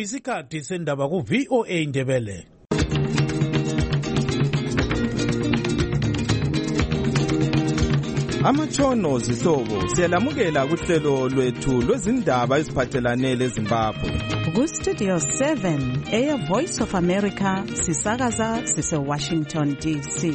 Kuyisikhathi sendaba ku VOA Ndebele. Amatshono zihlobo siyalamukela kuhlelo lwethu lwezindaba eziphathelane leZimbabwe. Ku Studio 7 Air Voice of America sisakaza sise Washington DC.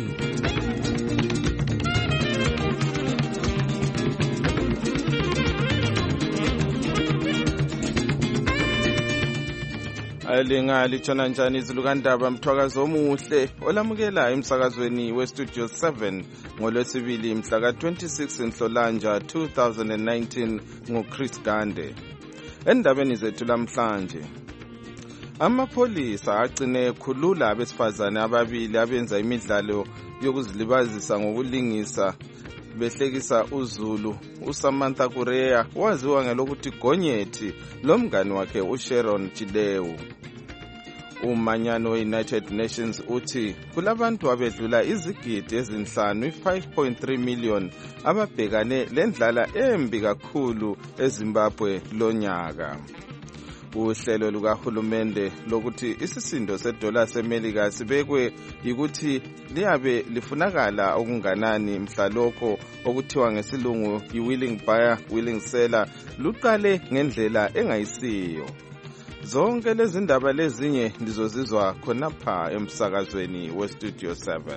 Alinga litshona njani izilukandaba mthwakazo omuhle olamukela emsakazweni weStudio 7 ngolwesibili mhla ka-26 Nhlolanja 2019 nguChris Gande. Endabeni zethu lamhlanje, amapholisa agcine ekhulula abesifazane ababili abenza imidlalo yokuzilibazisa ngokulingisa behlekisa uZulu. uSamantha Kureya waziwa ngelokuthi Gonyethi lomngani wakhe uSharon Chidewu. Umanyano we-United Nations uthi kulabantu abedlula izigidi ezinhlanu 5.3 million ababhekane lendlala embi kakhulu eZimbabwe lonyaka. Uhlelo lukahulumende lokuthi isisindo sedola seMelika sibekwe yikuthi liyabe lifunakala okunganani mhla lokho okuthiwa ngesilungu yi-willing buyer willing seller luqale ngendlela engayisiyo. Zonke lezi ndaba lezinye ndizozizwa khonapha emsakazweni weStudio 7.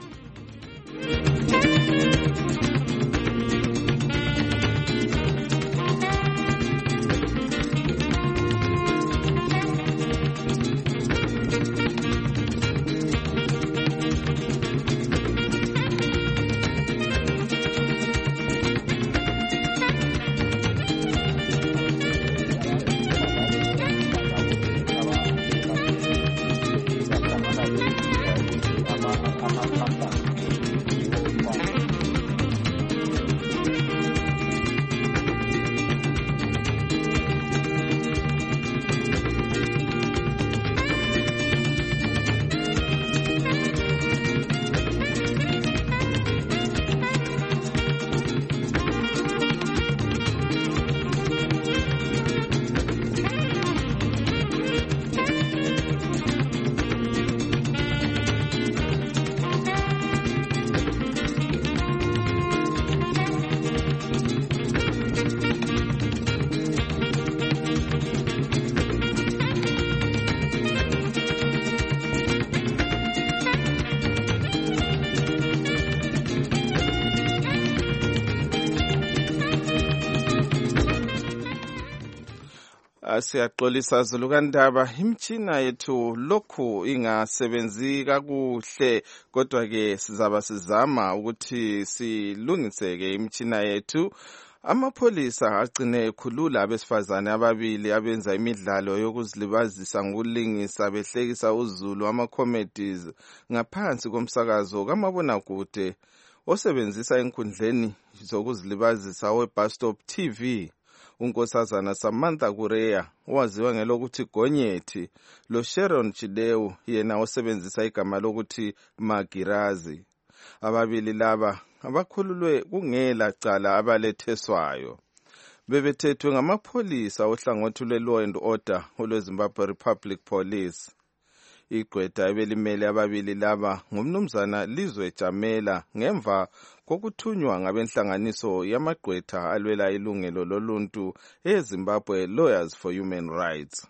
Siyaxolisa Zulukandaba, imtshina yethu lokhu ingasebenzi kakuhle, kodwa ke sizaba sizama ukuthi silungiseke imtshina yethu. Amapholisa agcine ekhulula abesifazane ababili abenza imidlalo yokuzilibazisa ngokulingisa behlekisa uZulu ama-comedies ngaphansi komsakazo kamabonakude osebenzisa enkundleni zokuzilibazisa we-Bus Stop TV. uNkosazana Samantha Kureya waziwa ngelokuthi Gonyethi lo Sharon Chidewu yena osebenzisa igama lokuthi Magirazi. Ababili laba abakhululwe kungela cala abaletheswayo. Bebethethwe ngamapholisa ohlangothi lwe-Law and Order olweZimbabwe Republic Police. Igqwetha ebelimele ababili laba ngumnumzana Lizwe Jamela ngemva kokuthunywa ngabenhlanganiso yamagqwetha alwela ilungelo loluntu eZimbabwe Lawyers for Human Rights.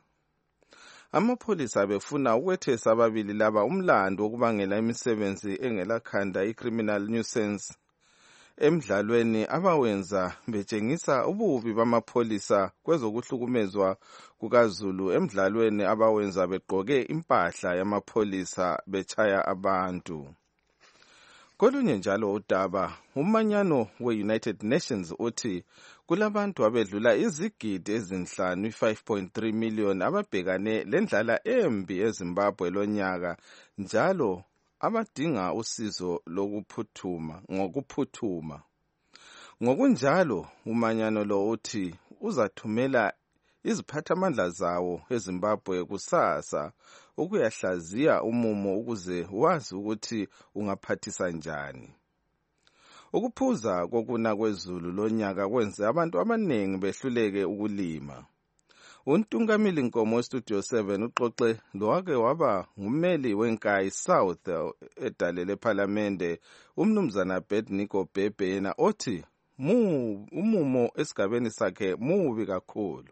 Amapholisa abefuna ukwethesa ababili laba umlando wokubangela imisebenzi engelakhanda i-criminal nuisance emdlalweni abawenza betshengisa ububi bamapholisa kwezokuhlukumezwa kukaZulu emdlalweni abawenza begqoke impahla yamapholisa betshaya abantu. Kolunye njalo udaba, umanyano we-United Nations uthi kulabantu abedlula izigidi ezinhlanu 5.3 million ababhekane lendlala embi eZimbabwe lonyaka njalo abadinga usizo ngokuphuthuma. Ngokunjalo umanyano lo uthi uzathumela iziphathamandla zawo eZimbabwe kusasa ukuyahlaziya umumo ukuze wazi ukuthi ungaphathisa njani. Ukuphuza kokuna kwezulu lonyaka kwenze abantu abaningi behluleke ukulima. Untungameli Nkomo weStudio 7 uxoxe lowake waba ngummeli wenkayi South edalele ePhalamende umnumzana Abednego Bhebhe yena othi umumo esigabeni sakhe mubi kakhulu.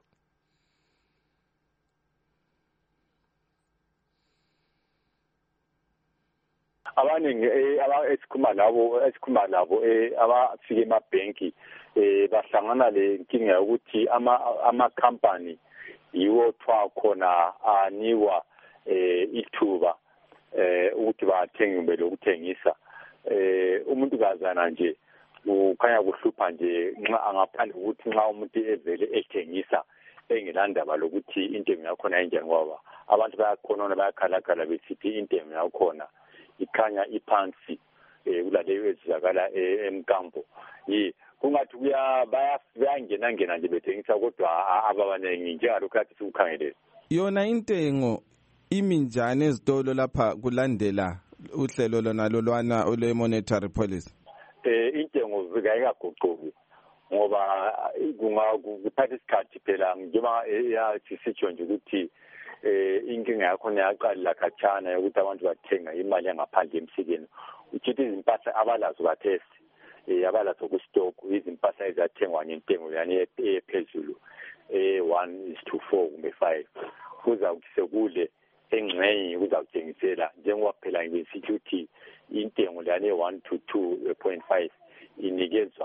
Abaningi esikhuma labo abafike emabhenki bahlangana le nkinga ukuthi ama company yiwo thwa khona anikwa ithuba ukuthi bathenge kumbe lokuthengisa umuntu kazana nje ukhanya kuhlupha nje nxa angaphandle ukuthi nxa umuntu evele ethengisa engelandaba lokuthi intengo yakhona enjani ngoba abantu bayakhonona bayakhalakhala besithi intengo yakhona ikhanya iphansi kulaleyo ezizakala emkambo kungathi bayangena nje bethengisa kodwa ababanengi njengalokhu kade sikukhangelele. Yona intengo imi njani ezitolo lapha kulandela uhlelo lona lolwana ole monetary policy? Intengo zikayikaguquki ngoba kuthatha isikhathi phela njengoba sisitsho nje ukuthi inkinga yakhona yaqala khatshana yokuthi abantu bathenga imali yangaphandle emsikeni uchithi izimpahla abalazo bathesi abalazo kustock izimpahla ezathengwa ngentengo yani ephezulu 1:4 kumbe 5 kuza ukuthi sekule engxenye kuzawuthengisela njengoba phela ngisithi ukuthi intengo yani 1 to 2.5 inikezwa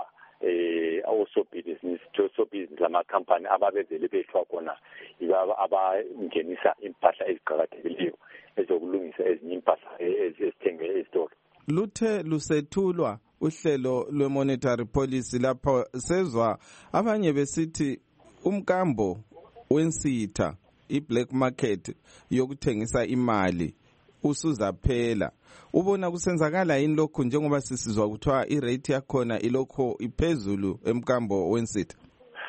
osobusiness lamakhampani ababezele bethwa khona abangenisa impahla eziqakathekileyo ezokulungisa ezinye impahla ezithengwe ezitolo. Luthe lusethulwa uhlelo lwe-monetary policy lapho sezwa abanye besithi umkambo wensitha i-black market yokuthengisa imali usuzaphela. Ubona kusenzakala yini lokhu njengoba sisizwa kuthiwa irate yakhona ilokho iphezulu emkambo wensitha?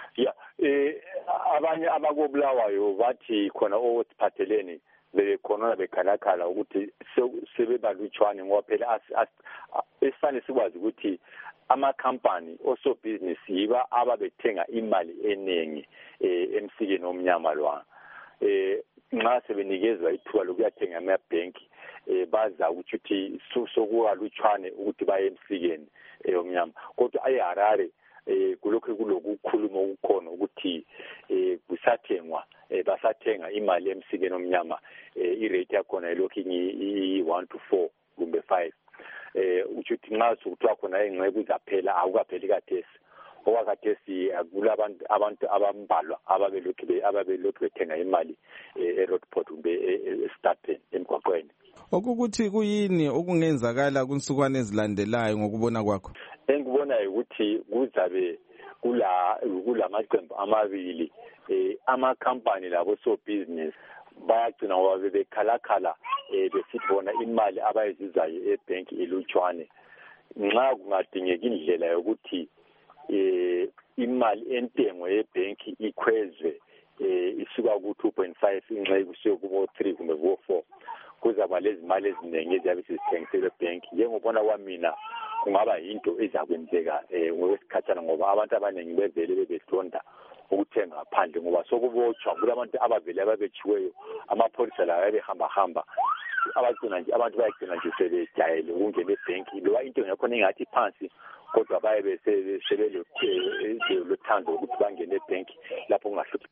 Abanye abakobulawayo bathi khona osiphatheleni bekhona bekhalakhala ukuthi sebebalutshwane ngoba phela esifane sikwazi ukuthi amakhampani osobhizinisi yiba ababethenga imali eningi emsikeni omnyama lwana nxa sebenikezwa ithuba lokuyathenga amabhenki baza ukuthi sokukalutshwane ukuthi baye emsikeni omnyama kodwa eHarare kulokhu kulokukhuluma okukhona ukuthi kusathengwa basathenga imali emsikeni omnyama irate yakhona ilokhu i-1 to 4 kumbe 5 ukuthi nxa sokuthiwa khona ingxenye kuzaphela akukapheli kathesi okwakathesi abantu abambalwa ababelokhu bethenga imali eRoadport kumbe eStarpen emgwaqweni. Okukuthi kuyini okungenzakala kunsukwane ezilandelayo ngokubona kwakho? Engibona ukuthi kuzabe kulamaqembu amabili amakhampani labo sobhizinisi bayagcina ngoba bebekhalakhala besithi bona imali abayizuzayo ebhenki ilutshwane nxa kungadingeka indlela yokuthi imali entengo yebhenki ikhwezwe isuka ku-2.5 ingxenye kusiyo kubo-3 kumbe kubo-4 kuzaba lezi mali eziningi eziyabe sizithengisele ebhenki. Njengobona kwamina kungaba yinto ezakwenzeka ngokwesikhathana ngoba abantu abaningi bevele bebehlonda ukuthenga ngaphandle ngoba sokubotshwa kulabantu abavele ababetshiweyo amapholisa lawo ayebehamba abantu bayagcina nje sebejayele ukungena ebhenki loba intengo yakhona ingathi phansi kodwa baye sebelothando ukuthi bangene ebhenki lapho kungahluphi.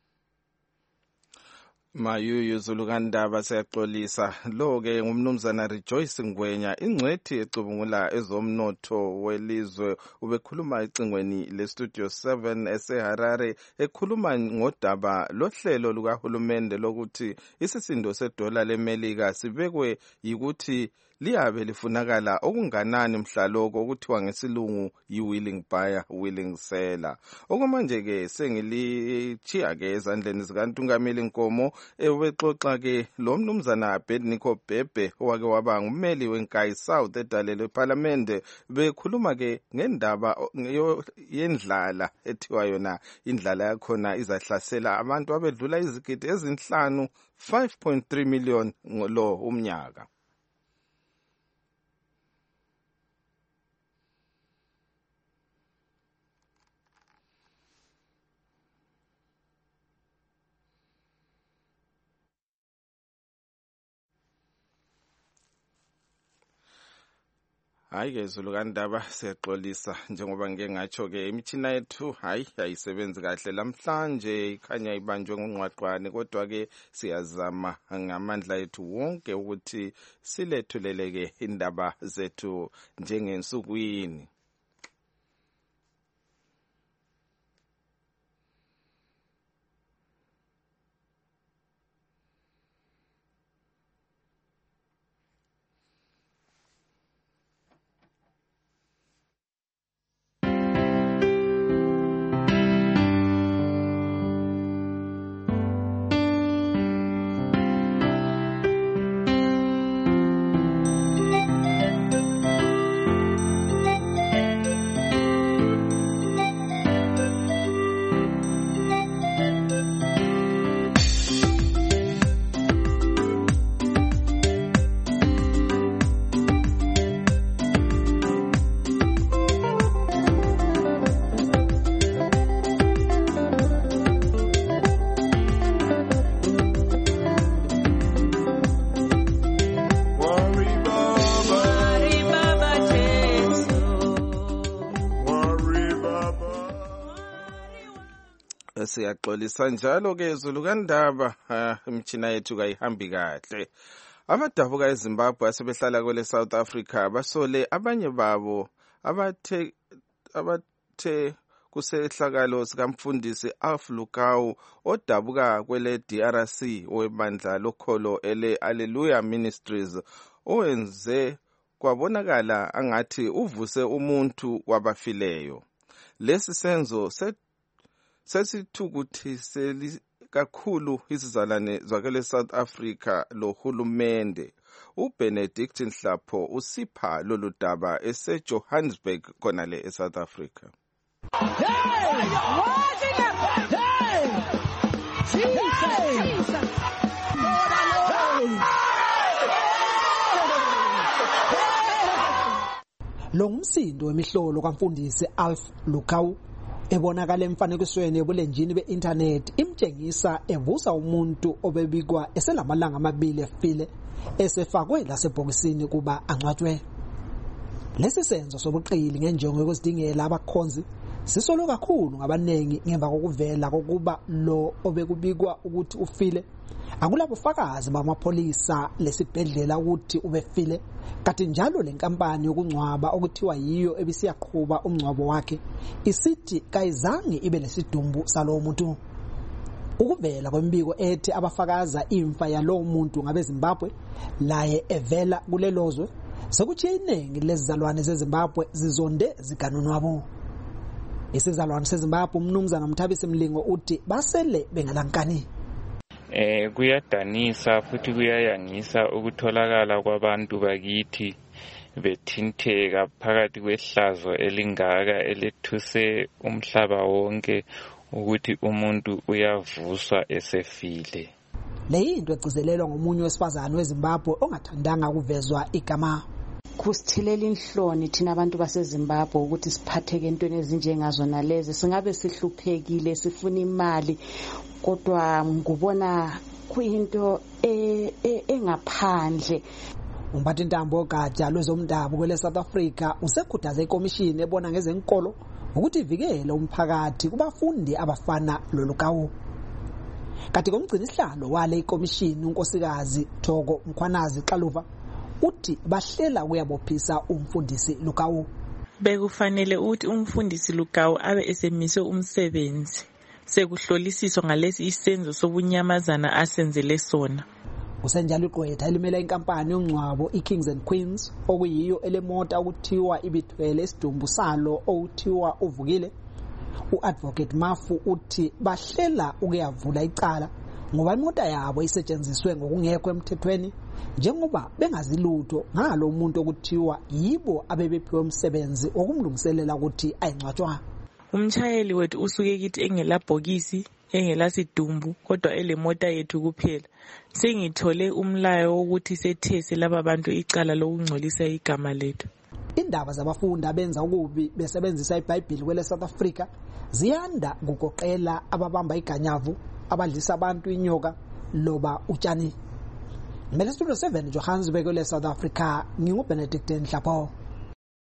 Mayuyu Zulukandaba siyaxolisa. Lo-ke ngumnumzana Rejoice Ngwenya, ingcwethi ecubungula ezomnotho welizwe. Ubekhuluma ecingweni leStudio 7 eseHarare, ekhuluma ngodaba lohlelo lukahulumende lokuthi isisindo sedola leMelika sibekwe yikuthi liyabe lifunakala okunganani mhlaloko okuthiwa ngesilungu yi-willing buyer, willing seller. Okwamanje-ke sengilichiya-ke ezandleni zikaNtungameli Nkomo ubexoxa-ke lo mnumzana Abednego Bhebhe owake waba ngummeli wenkayi South edalelwe ePhalamende. Bekhuluma-ke ngendaba yendlala ethiwa yona indlala yakhona izahlasela abantu abedlula izigidi ezinhlanu 5.3 million lo umnyaka. Hayi ke Zulukandaba siyaxolisa njengoba ngeke ngatsho ke imithina yethu ayisebenzi kahle namhlanje ikhanya ibanjwe ngongqwaqwane kodwa ke siyazama ngamandla ethu wonke ukuthi silethuleleke indaba zethu njengensukwini. Siyaxolisa njalo ke Zulukandaba imithina yethu kayihambi kahle. Abadabuka eZimbabwe asebehlala kwele South Africa basole abanye babo abathe kusehlakalo sikamfundisi Alf Lukau odabuka kwele DRC owebandla lokholo ele Hallelujah Ministries owenze kwabonakala angathi uvuse umuntu wabafileyo. Lesi senzo sesithukuthiseli kakhulu izizalwane zakele South Africa lohulumende. uBenedict Nhlapho usipha lolu daba eseJohannesburg khonale eSouth Africa. Lo ngumsindo wemihlolo kaMfundisi Alf Lukau ebonakala emfanekisweni ebulenjini be-internet imtshengisa evusa umuntu obebikwa eselamalanga amabili efile esefakwe lasebhokisini kuba angcwatshwe. Lesi senzo sobuqili ngenjongo yokuzidingela abakhonzi sisolo kakhulu ngabanengi ngemva kokuvela kokuba lo obekubikwa ukuthi ufile akulabufakazi bamapholisa lesibhedlela ukuthi ubefile, kanti njalo lenkampani yokungcwaba okuthiwa yiyo ebisiyaqhuba umngcwabo wakhe isithi kayizange ibe lesidumbu salowo muntu. Ukuvela kwembiko ethi abafakaza imfa yalowo muntu ngabeZimbabwe laye evela kulelozwe sekuthi iningi lezizalwane zeZimbabwe zizonde ziganunwabo. Isizalwane seZimbabwe umnumzana Mthabisi Mlingo uthi basele bengalankani. Kuyadanisa futhi kuyayangisa ukutholakala kwabantu bakithi bethinteka phakathi kwehlazo elingaka elethuse umhlaba wonke ukuthi umuntu uyavuswa esefile. Le yinto egcizelelwa ngomunye wesifazane weZimbabwe ongathandanga kuvezwa igama. Kusithilela inhloni thina abantu baseZimbabwe ukuthi siphatheke entweni ezinjengazona lezi, singabe sihluphekile sifuna imali kodwa ngubona kuyinto engaphandle. Umphathi Ntambo Gaja lwezomdabu kwele South Africa usekhuthaze ikomishini ebona ngezenkolo ukuthi ivikele umphakathi kubafundi abafana loLukau. Kanti komgcini isihlalo wale ikomishini unkosikazi Thoko Mkhwanazi Xaluva uthi bahlela kuyabophisa umfundisi Lukau. Bekufanele ukuthi umfundisi Lukau abe esemise umsebenzi sekuhlolisiswa ngalesi isenzo sobunyamazana asenzele sona. Usenjalo igqwetha elimela inkampani yongcwabo iKings and Queens okuyiyo elemota ukuthiwa ibithwele isidumbu salo okuthiwa uvukile. uAdvocate Mafu uthi bahlela ukuyavula icala ngoba imota yabo isetshenziswe ngokungekho emthethweni njengoba bengazilutho ngalo umuntu okuthiwa yibo abebephiwe umsebenzi okumlungiselela ukuthi ayingcwatshwa. Umshayeli wethu usuke kithi engelabhokisi engelasidumbu kodwa elemota yethu kuphela. Sengithole umlayo ukuthi sethese laba bantu icala lokungcolisa igama lethu. Indaba zabafundi abenza ukubi besebenzisa iBhayibheli kwele South Africa ziyanda kugoqela ababamba iganyavu, abadlisa abantu inyoka loba utshani. Studio 7 Johannesburg kwele South Africa, nginguBenedict Nhlapho.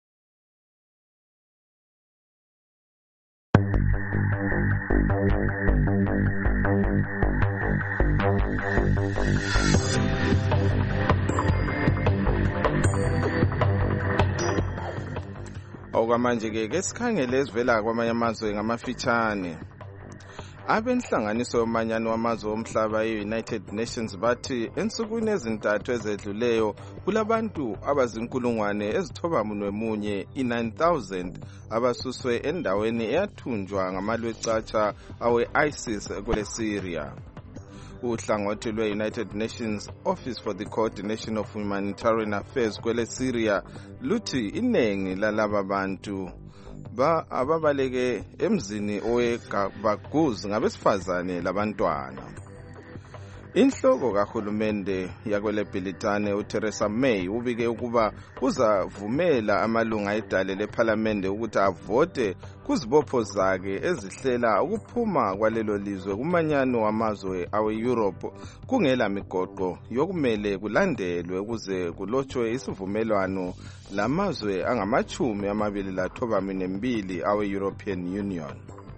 Okwamanje ke sikhangele esivela kwamanye amazwe ngamafitshane. Abenhlanganiso yomanyano wamazwe omhlaba e-United Nations bathi ensukwini ezintathu ezedluleyo kulabantu abazinkulungwane ezithobamunwemunye i-9,000 abasuswe endaweni eyathunjwa ngamalwecatsha awe-ISIS kwele Syria. Uhlangothi lwe-United Nations Office for the Coordination of Humanitarian Affairs kwele Syria luthi inengi lalaba bantu ababaleke emzini oweGabaguz ngabesifazane labantwana. Inhloko kahulumende yakwele Britane uTheresa May ubike ukuba uzavumela amalunga edale leParliament ukuthi avote kuzibopho zakhe ezihlela ukuphuma kwalelo lizwe kumanyano wamazwe awe-Europe kungela migoqo yokumele kulandelwe ukuze kulotshwe isivumelwano lamazwe angama-22 awe-European Union.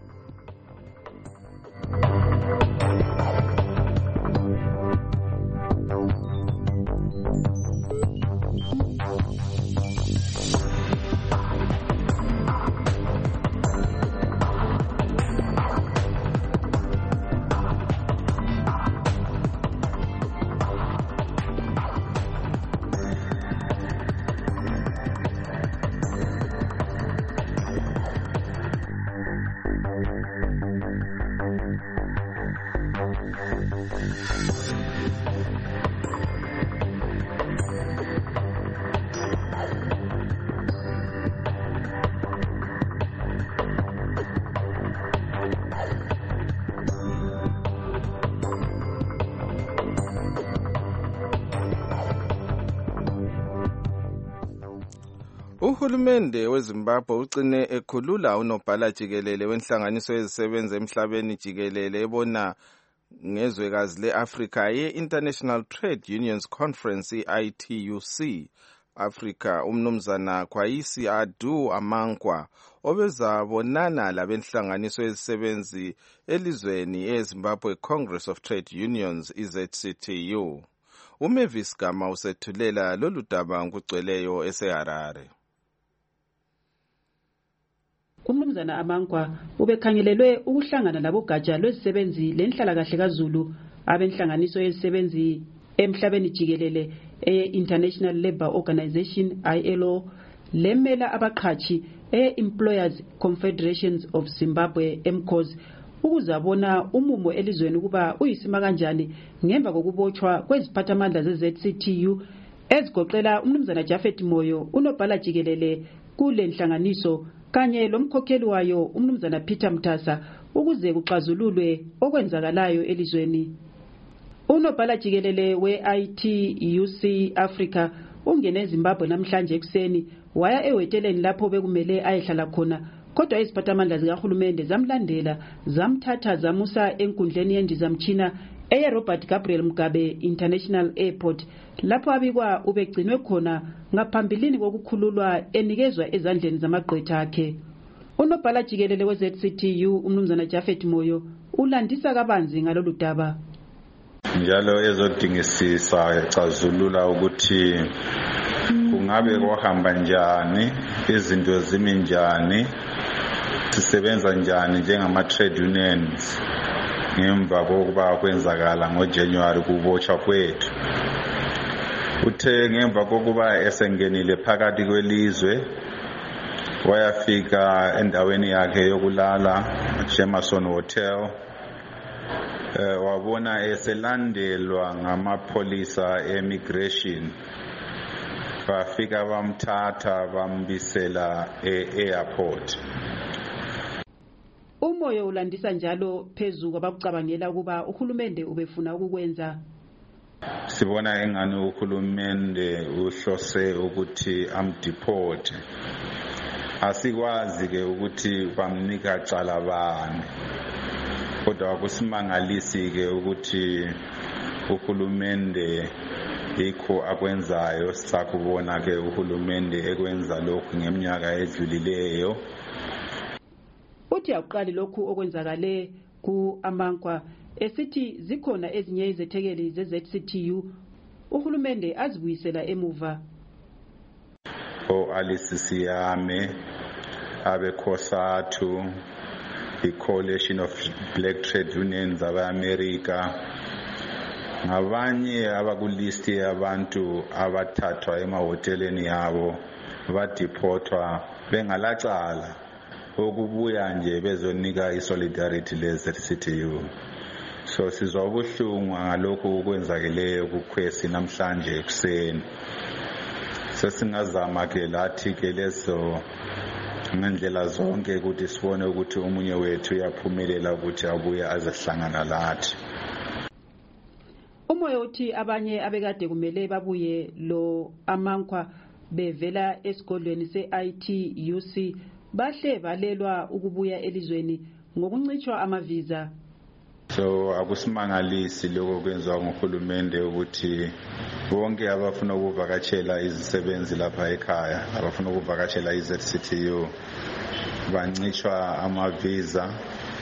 Uhulumende weZimbabwe ucine ekhulula unobhala jikelele wenhlanganiso yezisebenzi emhlabeni jikelele ebona ngezwekazi leAfrika ye-International Trade Unions Conference ITUC Africa umnumzana Kwayisi Adu Amankwa obezabonana labenhlanganiso yezisebenzi elizweni eZimbabwe Congress of Trade Unions ZCTU. Umavis Gama usethulela lolu daba ngugcweleyo eseHarare. Umnumzana Amankwa ubekhangelelwe ukuhlangana labogatsha lwezisebenzi lenhlalakahle kaZulu abenhlanganiso yezisebenzi emhlabeni jikelele e-International Labour Organization ILO lemela abaqhatshi e-Employers Confederations of Zimbabwe MCOZ ukuzabona umumo elizweni kuba uyisima kanjani ngemva kokubotshwa kweziphathamandla ze-ZCTU ezigoqela umnumzana Jafet Moyo unobhala jikelele kule nhlanganiso kanye lomkhokheli wayo umnumzana Peter Mtasa ukuze kuxazululwe okwenzakalayo elizweni. Unobhala jikelele we-ITUC Africa ungene eZimbabwe namhlanje ekuseni waya eweteleni lapho bekumele ayehlala khona kodwa iziphathamandla zikahulumende zamlandela zamthatha zamusa enkundleni yendizamtshina eye-Robert Gabriel Mugabe International Airport lapho abikwa ubegcinwe khona ngaphambilini kokukhululwa enikezwa ezandleni zamagqwetha akhe. Unobhala jikelele we-ZCTU umnumzana Jafet Moyo ulandisa kabanzi ngalolu daba. Njalo ezodingisisa ecazulula ukuthi kungabe kohamba njani, izinto zimi njani, sisebenza njani njengama trade unions ngemva kokuba kwenzakala ngoJanuary kubotshwa kwethu. Uthe ngemva kokuba esengenile phakathi kwelizwe wayafika endaweni yakhe yokulala Jameson Hotel, wabona eselandelwa ngamapolisa e-immigration, bafika bamthatha bambisela e-airport. Umoyo ulandisa njalo phezu kwabakucabangela ukuba uhulumende ubefuna ukukwenza. Sibona engani uhulumende uhlose ukuthi amdeport. Asikwazi ke ukuthi bamnika cala bani. Kodwa akusimangalisi ke ukuthi uhulumende ikho akwenzayo. Sakubona ke uhulumende ekwenza lokhu ngeminyaka edlulileyo. Uthi aqali lokhu okwenzakale ku Amankwa esithi zikhona ezinye izethekeli ze-ZCTU uhulumende azibuyisela emuva. Alice Siyame abe-COSATU, i-Coalition of Black Trade Unions aba-America, ngabanye abakulisti yabantu abathathwa emahoteleni yabo badiphotwa bengalacala okubuya nje bezonika isolidarity le-ZCTU. So sizwa ubuhlungu ngalokho okwenzakeleyo kukhwesi namhlanje ekuseni. Sesingazama ke lathi ke lezo ngendlela zonke ukuthi sibone ukuthi umunye wethu uyaphumelela ukuthi abuye azehlangana lathi. Umoya uthi abanye abekade babuye lo amankwa bevela esigodlweni se-ITUC bahle balelwa ukubuya elizweni ngokuncitshwa amavisa. So akusimangalisi lokho kwenziwa nguhulumende ukuthi bonke abafuna ukuvakatshela izisebenzi lapha ekhaya, abafuna ukuvakatshela iZCTU bancitshwa amavisa.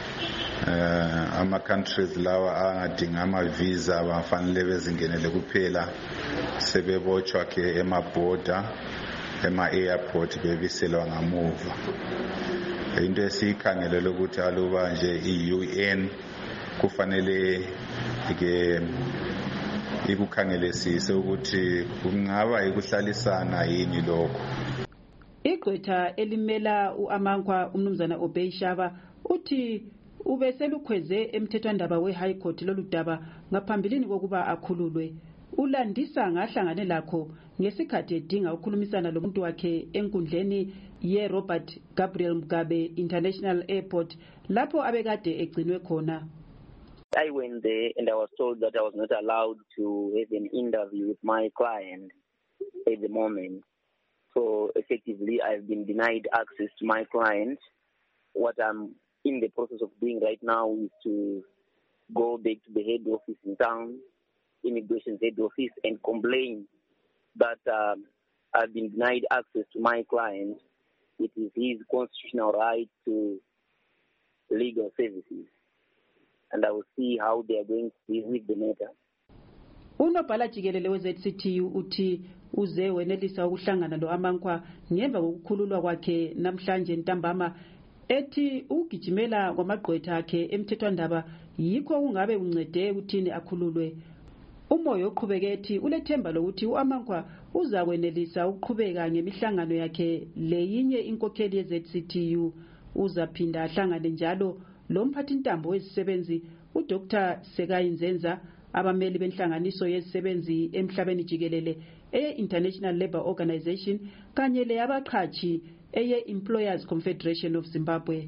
Ama-countries lawa angadinga amavisa bafanele bezingenele kuphela, sebebotshwa ke emaborder, ema-airport bebiselwa ngamuva. Into esiyikhangelele ukuthi aluba nje i-UN kufanele ke ikukhangelisise ukuthi kungaba ikuhlalisana yini lokho. Igqwetha elimela uAmankwa umnumzana Obey Shaba uthi ubeselukhweze emthethwandaba we-High Court loludaba ngaphambilini kokuba akhululwe. Ulandisa ngahlangane lakho ngesikhathi edinga ukukhulumisana lomuntu wakhe enkundleni ye-Robert Gabriel Mugabe International Airport lapho abekade egcinwe khona. I went there and I was told that I was not allowed to have an interview with my client at the moment. So effectively, I've been denied access to my client. What I'm in the process of doing right now is to go back to the head office in town, immigration head office, and complain that I've been denied access to my client. It is his constitutional right to legal services. And I will see how they are going to deal with the matter. Unobhala jikelele we-ZCTU uthi uze wenelisa ukuhlangana lo Amankwa ngemva kokukhululwa kwakhe namhlanje ntambama, ethi ugijimela kwamagqwetha akhe emthethwandaba yikho kungabe uncede ukuthini akhululwe. Umoya oqhubeke ethi ulethemba lokuthi uAmankwa uzakwenelisa ukuqhubeka ngemihlangano yakhe leyinye inkokheli ye-ZCTU. Uzaphinda ahlangane njalo lo mphathintambo wezisebenzi uDr Sekayi Nzenza, abameli benhlanganiso yezisebenzi emhlabeni jikelele eye-International Labour Organization kanye leyabaqhatshi eye-Employers Confederation of Zimbabwe.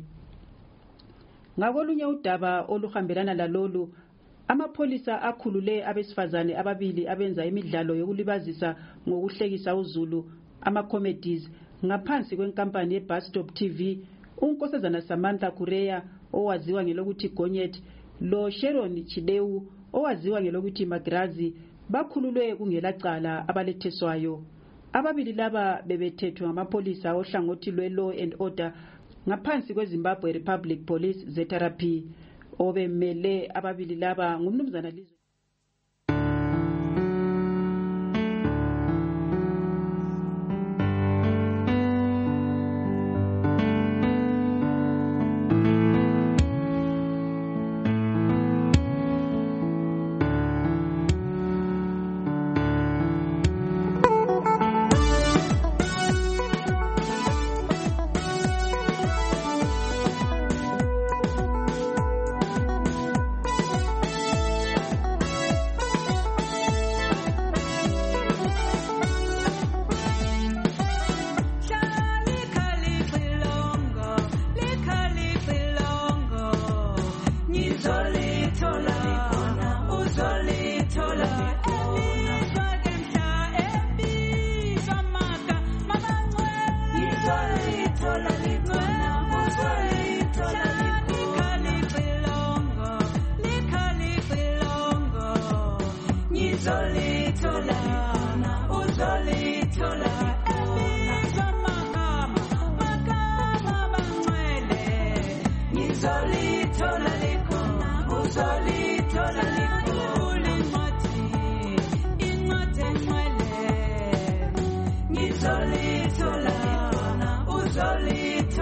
Ngakolunye udaba oluhambelana lalolu, amapholisa akhulule abesifazane ababili abenza imidlalo yokulibazisa ngokuhlekisa uzulu, ama-comedies, ngaphansi kwenkampani ye-Bus Stop TV, unkosazana Samantha Kureya owaziwa ngelokuthi Gonyet lo Sharon Chidewu owaziwa ngelokuthi Magrazi bakhululwe kungelacala abaletheswayo. Ababili laba bebethethwe ngamapolisa ohlangothi lwe-Law and Order ngaphansi kweZimbabwe Republic Police ZRP. Obemele ababili laba ngumnumzana Lizo.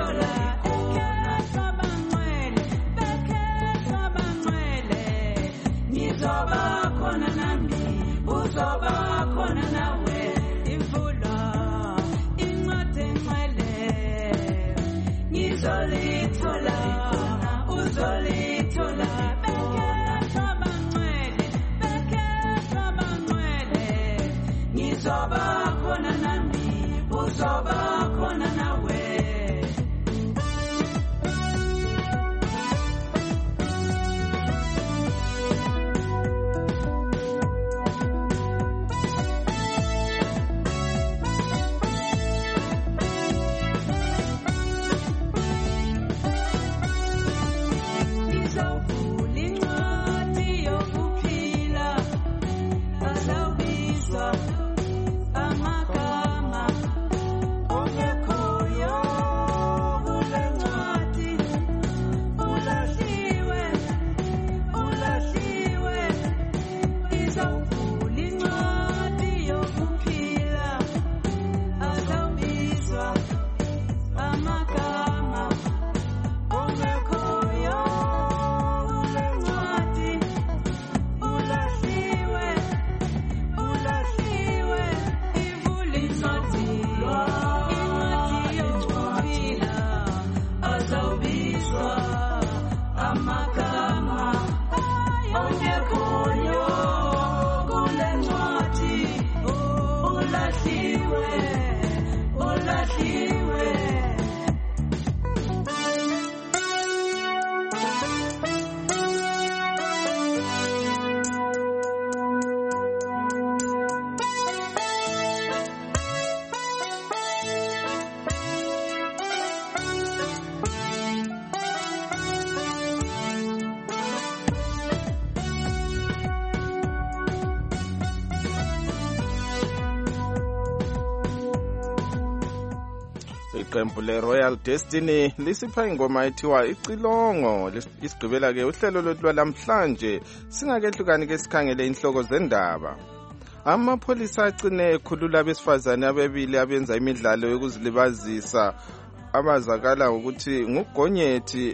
Iqembu le-Royal Destiny lisipha ingoma ethiwa Icilongo. Isigqibela ke uhlelo lwethu lwalamhlanje singakehlukani ke sikhangele inhloko zendaba. Amapholisa agcine ekhulula abesifazane ababili abenza imidlalo yokuzilibazisa abazakala ukuthi nguGonyethi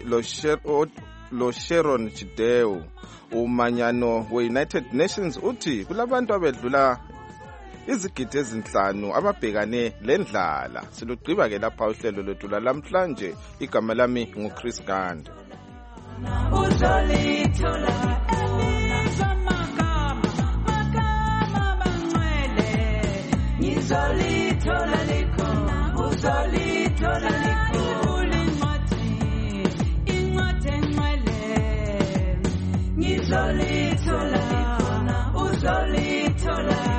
lo Sharon Chideu. Umanyano we-United Nations uthi kulabantu abedlula izigidi ezinhlanu ababhekane lendlala. Silugqiba ke lapha uhlelo lwethu lamhlanje. Igama lami nguChris Ganda. Uzolithola